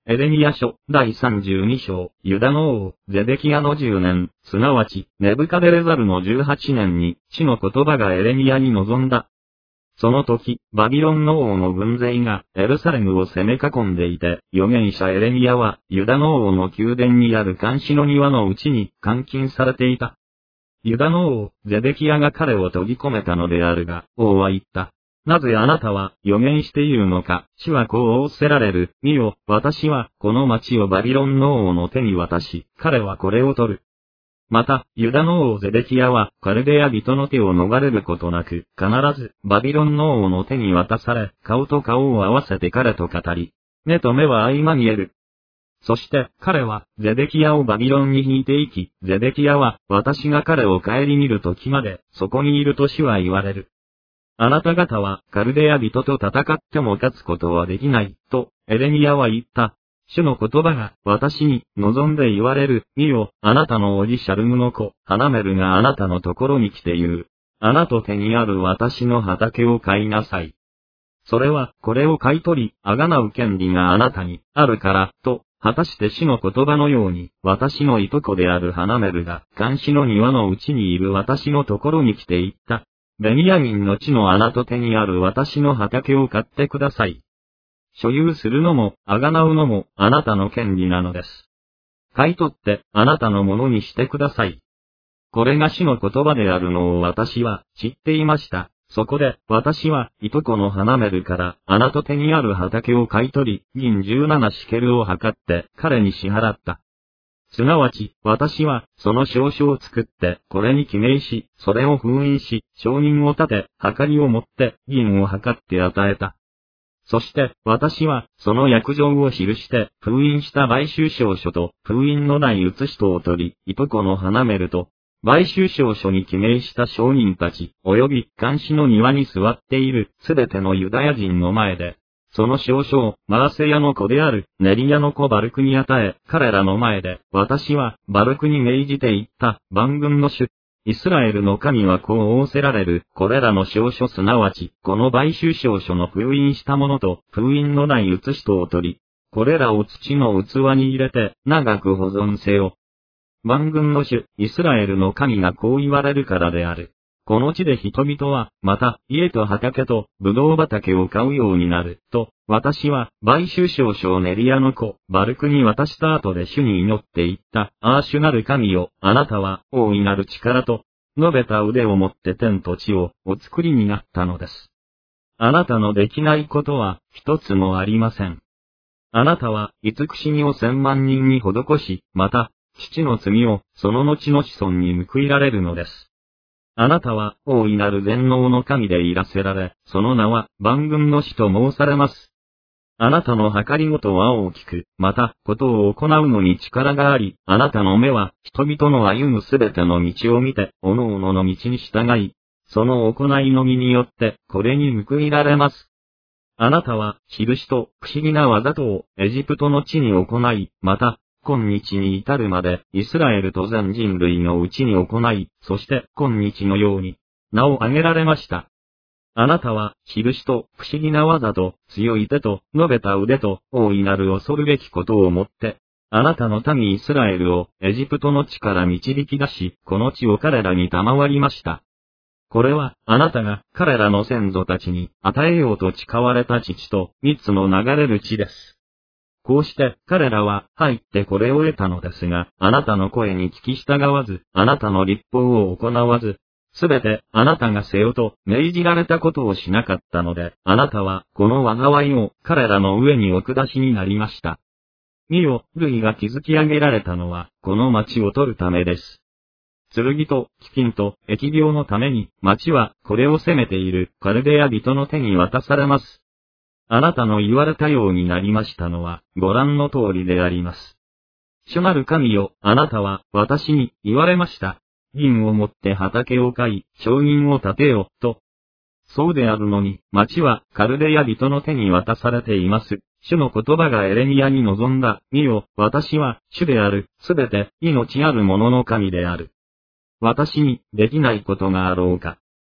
エレミヤ書第32章、ユダの王、ゼデキヤの10年、すなわち、ネブカデレザルの18年に、主の言葉がエレミヤに臨んだ。その時、バビロンの王の軍勢がエルサレムを攻め囲んでいて、預言者エレミヤは、ユダの王の宮殿にある監視の庭のうちに監禁されていた。ユダの王、ゼデキヤが彼を閉じ込めたのであるが、王は言った。なぜあなたは預言しているのか、主はこう仰せられる。見よ、私はこの町をバビロンの王の手に渡し、彼はこれを取る。また、ユダの王ゼデキヤは、カルデヤ人の手を逃れることなく、必ず、バビロンの王の手に渡され、顔と顔を合わせて彼と語り、目と目は相まみえる。そして、彼は、ゼデキヤをバビロンに引いて行き、ゼデキヤは、私が彼を顧みる時まで、そこにいると主は言われる。あなた方は、カルデヤ人と戦っても勝つことはできない、と、エレミヤは言った。主の言葉が、私に、望んで言われる。見よ、あなたの叔父シャルムの子、ハナメルがあなたのところに来て言う。あなた手にある私の畑を買いなさい。それは、これを買い取り、あがなう権利があなたに、あるから、と、果たして主の言葉のように、私のいとこであるハナメルが、監視の庭のうちにいる私のところに来て言った。ベニヤミンの地のあなた手にある私の畑を買ってください。所有するのも、あがなうのも、あなたの権利なのです。買い取って、あなたのものにしてください。これが主の言葉であるのを私は、知っていました。そこで、私は、いとこのハナメルから、あなた手にある畑を買い取り、銀17シケルを測って、彼に支払った。すなわち、私は、その証書を作って、これに記名し、それを封印し、証人を立て、計りを持って、銀を測って与えた。そして、私は、その約定を記して、封印した買収証書と、封印のない写しとを取り、いとこのハナメルと、買収証書に記名した証人たち、及び、監視の庭に座っている、すべてのユダヤ人の前で、その証書を、マーセヤの子である、ネリヤの子バルクに与え、彼らの前で、私は、バルクに命じて言った、万軍の主。イスラエルの神はこう仰せられる、これらの証書すなわち、この買収証書の封印したものと、封印のない写しとを取り、これらを土の器に入れて、長く保存せよ。万軍の主、イスラエルの神がこう言われるからである。この地で人々は、また、家と畑と、ブドウ畑を買うようになる、と、私は、買収証書をネリヤの子、バルクに渡した後で主に祈って言った。ああ主なる神よ、あなたは、大いなる力と、述べた腕を持って天と地を、お作りになったのです。あなたのできないことは、一つもありません。あなたは、慈しみを千万人に施し、また、父の罪を、その後の子孫に報いられるのです。あなたは、大いなる全能の神でいらせられ、その名は、万軍の主と申されます。あなたの計りごとは大きく、また、ことを行うのに力があり、あなたの目は、人々の歩むすべての道を見て、おのおのの道に従い、その行いの身によって、これに報いられます。あなたは、印と不思議な技とを、エジプトの地に行い、また、今日に至るまで、イスラエルと全人類のうちに行い、そして今日のように、名を挙げられました。あなたは、印と不思議な技と、強い手と、述べた腕と、大いなる恐るべきことをもって、あなたの民イスラエルを、エジプトの地から導き出し、この地を彼らに賜りました。これは、あなたが、彼らの先祖たちに、与えようと誓われた地と、蜜の流れる地です。こうして、彼らは、入ってこれを得たのですが、あなたの声に聞き従わず、あなたの律法を行わず、すべて、あなたがせよと、命じられたことをしなかったので、あなたは、この災いを、彼らの上にお下しになりました。見よ、類が築き上げられたのは、この町を取るためです。剣と、飢饉と、疫病のために、町は、これを攻めている、カルデヤ人の手に渡されます。あなたの言われたようになりましたのは、ご覧の通りであります。主なる神よ、あなたは、私に、言われました。銀を持って畑を買い、証人を立てよ、と。そうであるのに、町は、カルデヤ人の手に渡されています。主の言葉がエレミヤに臨んだ。見よ、私は、主である、すべて、命ある者の神である。私に、できないことがあろうか。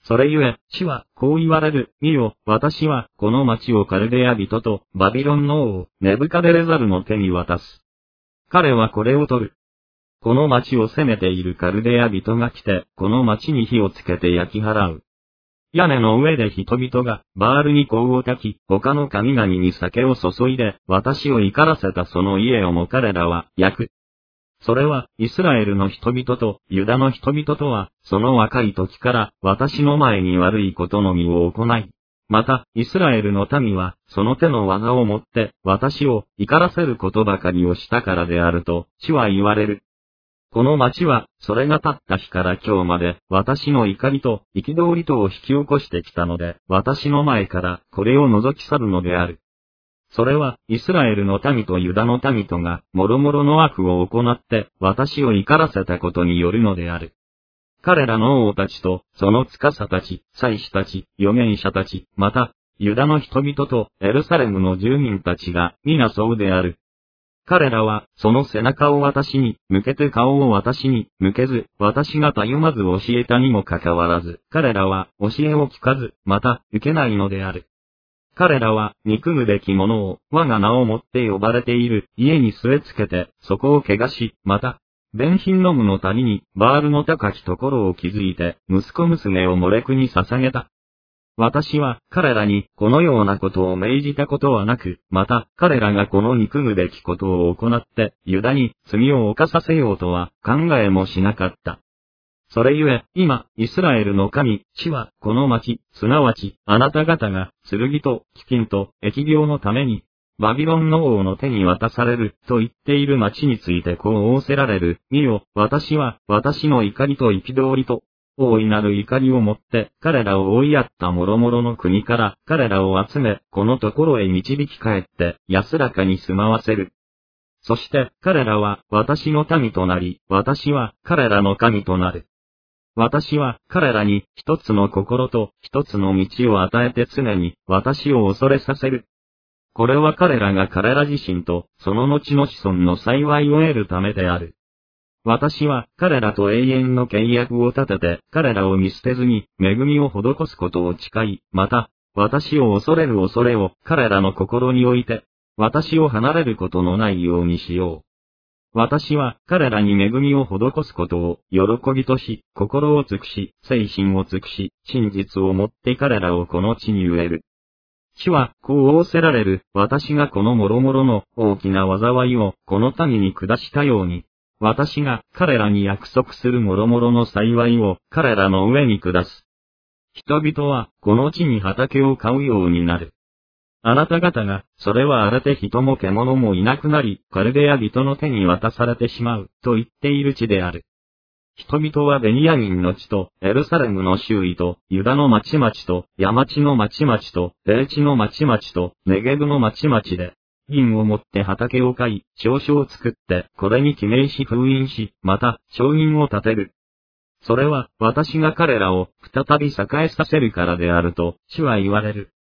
それゆえ、主はこう言われる。見よ、私はこの町をカルデア人とバビロンの王、ネブカデレザルの手に渡す。彼はこれを取る。この町を攻めているカルデア人が来て、この町に火をつけて焼き払う。屋根の上で人々がバールに香を焚き、他の神々に酒を注いで、私を怒らせたその家をも彼らは焼く。それは、イスラエルの人々とユダの人々とは、その若い時から私の前に悪いことのみを行い、また、イスラエルの民は、その手の技をもって、私を怒らせることばかりをしたからであると、主は言われる。この町は、それが立った日から今日まで、私の怒りと憤りとを引き起こしてきたので、私の前からこれを除き去るのである。それは、イスラエルの民とユダの民とが、もろもろの悪を行って、私を怒らせたことによるのである。彼らの王たちと、その司たち、祭司たち、預言者たち、また、ユダの人々と、エルサレムの住民たちが、皆そうである。彼らは、その背中を私に、向けて顔を私に、向けず、私がたゆまず教えたにもかかわらず、彼らは、教えを聞かず、また、受けないのである。彼らは、憎むべきものを、我が名をもって呼ばれている、家に据え付けて、そこを汚し、また、ベンヒンノムの谷に、バールの高きところを築いて、息子娘をモレクに捧げた。私は、彼らに、このようなことを命じたことはなく、また、彼らがこの憎むべきことを行って、ユダに、罪を犯させようとは、考えもしなかった。それゆえ、今、イスラエルの神、主は、この町、すなわち、あなた方が、剣と、飢饉と、疫病のために、バビロンの王の手に渡される、と言っている町についてこう仰せられる。見よ、私は、私の怒りと憤りと、大いなる怒りをもって、彼らを追いやった諸々の国から、彼らを集め、このところへ導き帰って、安らかに住まわせる。そして、彼らは、私の民となり、私は、彼らの神となる。私は彼らに一つの心と一つの道を与えて常に私を恐れさせる。これは彼らが彼ら自身とその後の子孫の幸いを得るためである。私は彼らと永遠の契約を立てて彼らを見捨てずに恵みを施すことを誓い、また私を恐れる恐れを彼らの心に置いて私を離れることのないようにしよう。私は彼らに恵みを施すことを喜びとし、心を尽くし、精神を尽くし、真実をもって彼らをこの地に植える。主はこう仰せられる。私がこの諸々の大きな災いをこの民に下したように、私が彼らに約束する諸々の幸いを彼らの上に下す。人々はこの地に畑を買うようになる。あなた方が、それは荒れて人も獣もいなくなり、カルデア人の手に渡されてしまう、と言っている地である。人々はベニヤミンの地と、エルサレムの周囲と、ユダの町々と、山地の町々と、低地の町々と、ネゲブの町々で、銀を持って畑を買い、証書を作って、これに記名し封印し、また、証人を立てる。それは、私が彼らを再び栄えさせるからであると、主は言われる。